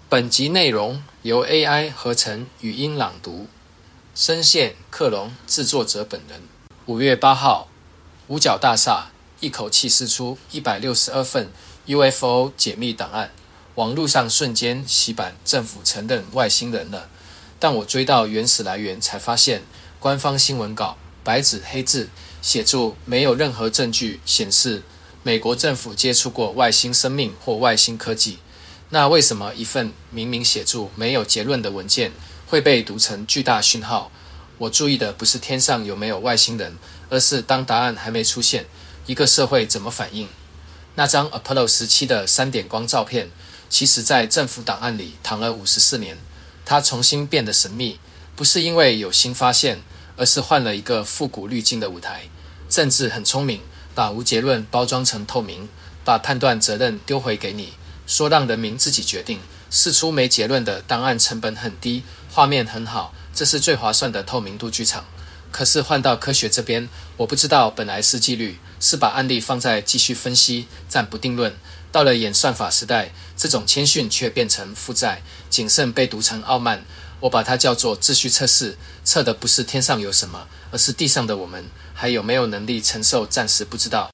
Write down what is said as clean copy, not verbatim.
本集内容由 AI 合成语音朗读，声线克隆，制作者本人。5月8号，五角大厦一口气释出162份 UFO 解密档案，网络上瞬间洗版，政府承认外星人了。但我追到原始来源才发现，官方新闻稿白纸黑字写住没有任何证据显示美国政府接触过外星生命或外星科技。那为什么一份明明写住没有结论的文件会被读成巨大讯号？我注意的不是天上有没有外星人，而是当答案还没出现，一个社会怎么反应？那张 Apollo 17的3点光照片，其实在政府档案里躺了54年，它重新变得神秘，不是因为有新发现，而是换了一个复古滤镜的舞台。政治很聪明，把无结论包装成透明，把判断责任丢回给你，说让人民自己决定。释出没结论的档案成本很低，画面很好，这是最划算的透明度剧场。可是换到科学这边，我不知道本来是纪律，是把案例放在继续分析，暂不定论。到了演算法时代，这种谦逊却变成负债，谨慎被读成傲慢。我把它叫做秩序测试，测的不是天上有什么，而是地上的我们还有没有能力承受暂时不知道。